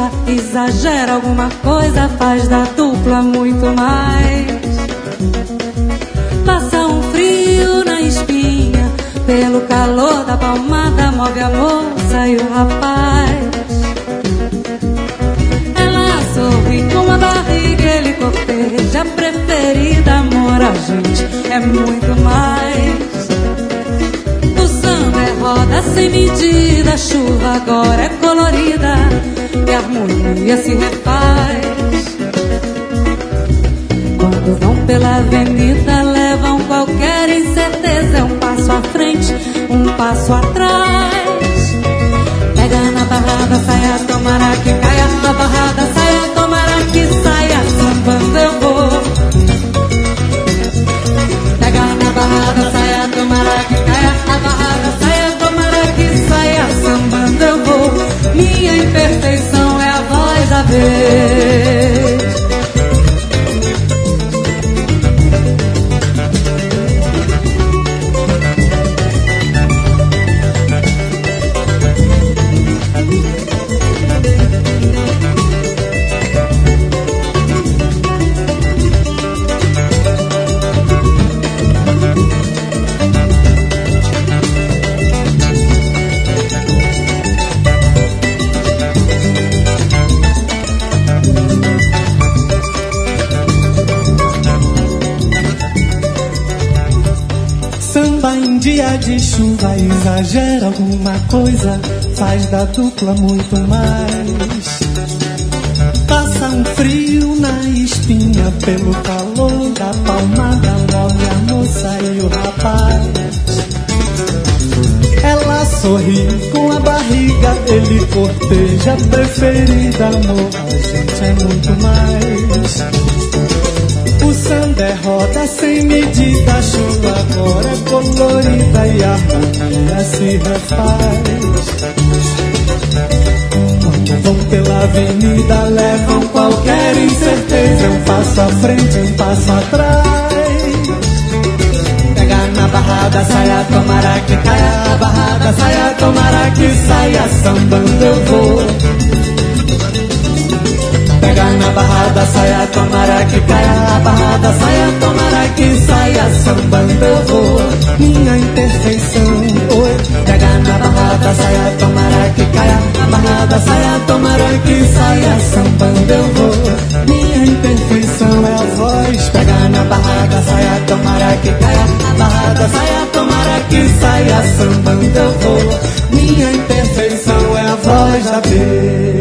coisa, exagera alguma coisa, faz da dupla muito mais. Passa um frio na espinha, pelo calor da palmada, move a moça e o rapaz. Ela sorri com a barriga, ele corteja, preferida, amor, a gente é muito mais. O samba é roda sem medida, a chuva agora é colorida e a harmonia se refaz. Quando vão pela avenida, levam qualquer incerteza. É um passo à frente, um passo atrás. Pega na barrada, saia, tomara que caia. Na barrada, saia, tomara que saia. Sambando eu vou. Pega na barrada, saia, tomara que caia. Na barrada, saia, tomara que saia. Sambando eu vou. Minha imperfeição é a voz da vez. Dia de chuva, exagera alguma coisa, faz da dupla muito mais. Passa um frio na espinha, pelo calor da palmada, move a moça e o rapaz. Ela sorri com a barriga, ele corteja, preferida, amor, a gente é muito mais. O samba é roda sem medida, a chuva agora é colorida e a harmonia se refaz. Quando vão pela avenida, levam qualquer incerteza. Um passo à frente, um passo atrás. Pega na barrada, saia, tomara que caia. A barrada, saia, tomara que saia. Sambando eu vou. Pega na barrada, saia, tomara que caia. A barrada, saia, tomara que saia. Sambando eu vou. Minha imperfeição, oi. Pega na barrada, saia, tomara que caia. A barrada, saia, tomara que saia. Sambando eu vou. Minha imperfeição é a voz. Pega na barrada, saia, tomara que caia. A barrada, saia, tomara que saia. Sambando eu vou. Minha imperfeição é a voz da vez.